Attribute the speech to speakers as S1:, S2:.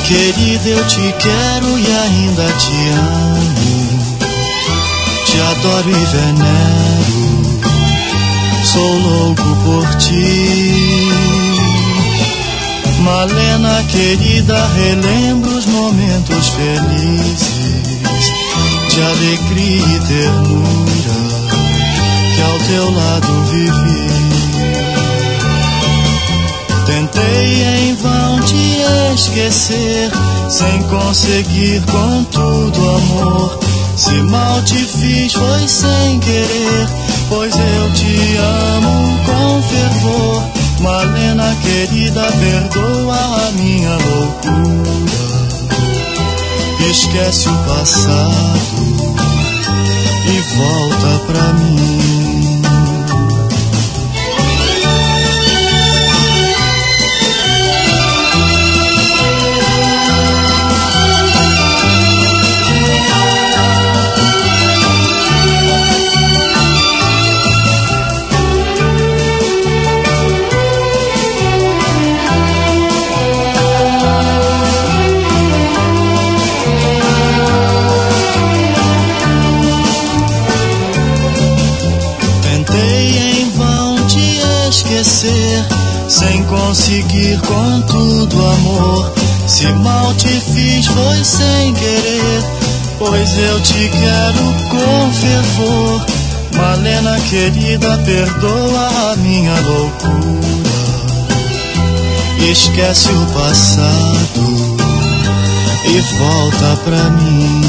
S1: Querida, eu te quero e ainda te amo. Te adoro e venero, sou louco por ti. Malena querida, relembro os momentos felizes de alegria e ternura que ao teu lado vivi. Tentei em vão te esquecer, sem conseguir, contudo, amor. Se mal te fiz foi sem querer, pois eu te amo com fervor. Malena querida, perdoa a minha loucura. Esquece o passado e volta pra mim. Sem conseguir, contudo, amor. Se mal te fiz foi sem querer, pois eu te quero com fervor. Malena querida, perdoa a minha loucura. Esquece o passado e volta pra mim.